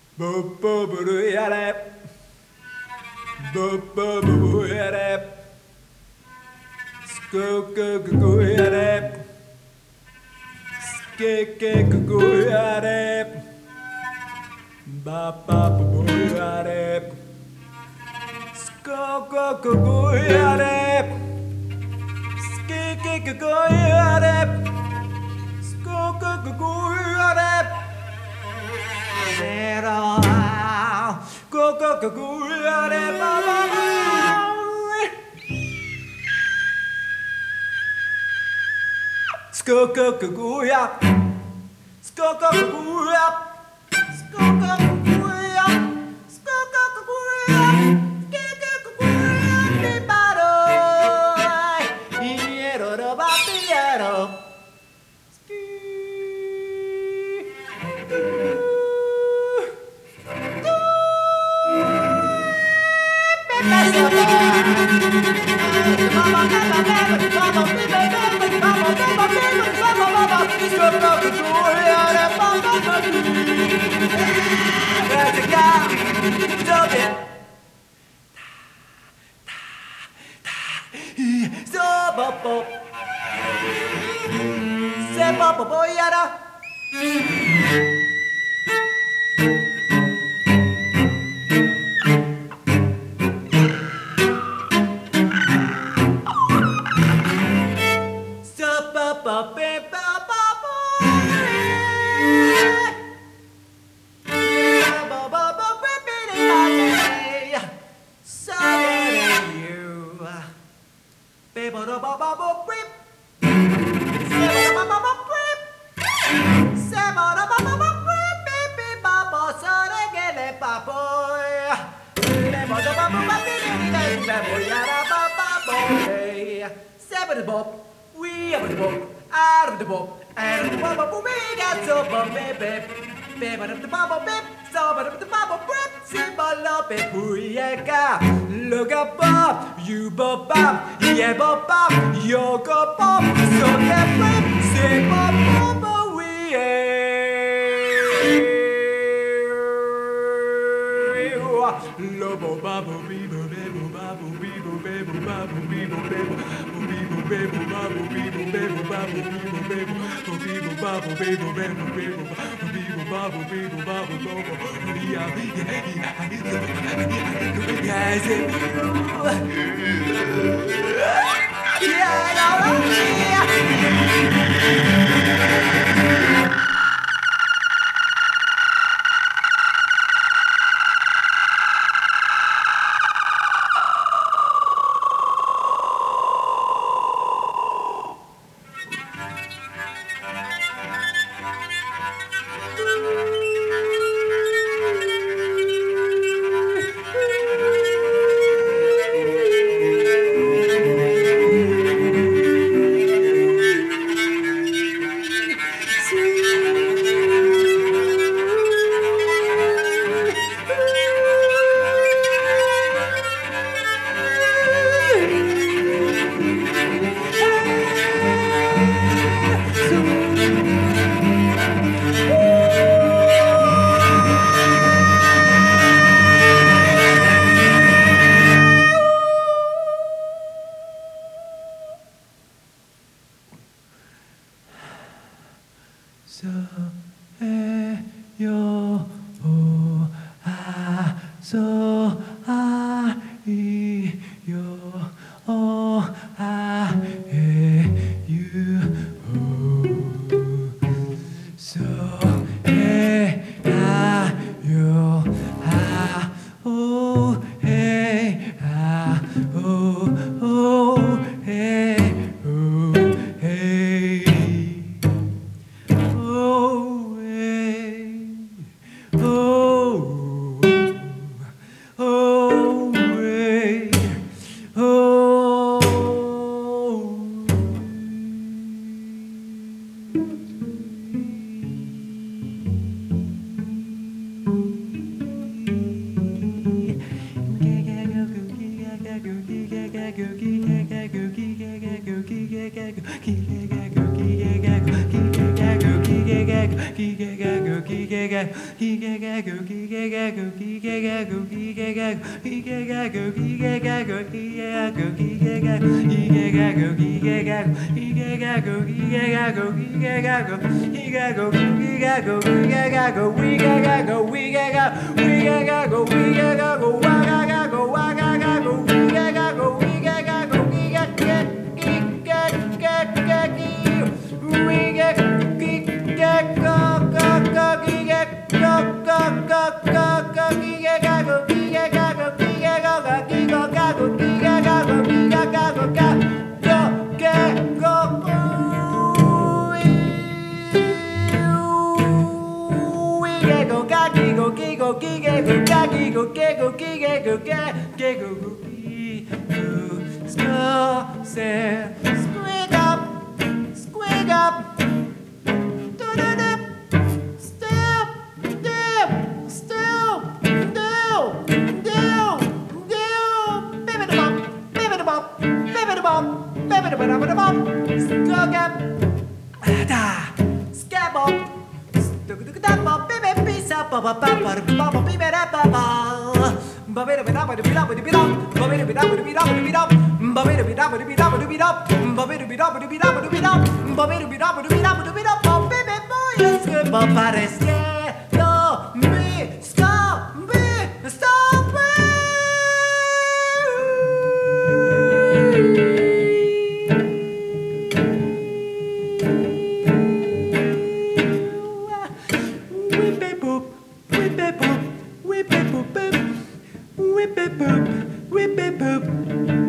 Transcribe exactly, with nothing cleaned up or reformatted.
ボッボブルやれボッボブブやれスココココやれスケケココやれバッバブブやれスココココやれスケケココやれスココココやれゼロココココやれバババスココココやスココココやスココココやスココココやスケケココやピパロイイエロロバピエロスキーWe are the bob, out of the bob, out of the bob, we got so bob, baby, baby of the bubble, baby, so but of the bubble, baby, simple up, we got look up, Bob, you bob, Bob, yeah, Bob, Bob, you go, Bob, so that baby, say Bob, Bob, we are Lobo, Babo, Bibo, Bebo, Babo, Bibo, Bebo, Babo, Bibo, Bebo. Bebo, babo, bebo, bebo, babo, bebo, bebo, bebo, babo, bebo, bebo, bebo, bebo, babo, bebo, babo, bobo, yeah, yeah, yeah,そえよあそあいよおあえゆそえあよあおえあおおえおえ Squig up, squig up. Still, still, still, still, still, still. Baby the bop, baby the bop, baby the bop, baby the bop, the bop. Skug up, da, scab up, stug dug da bop, baby piece up, bop bop bop bop bop, baby da bop bop. Bobby da bop, bobby da bop, bobby da bop, bobby da bop, bobby da bop, bobby da bop. Bobby da bop, bobby da bop, bobby da bop, bobby da bop, bobby da bop, bobby da bop. Bobby da bop, bobby da bop, bobby da bop, baby boy, es que pareciera mi stop me, stop me. Whip it boop, whip it boop, whip it boop, whip it boop, whip it boop.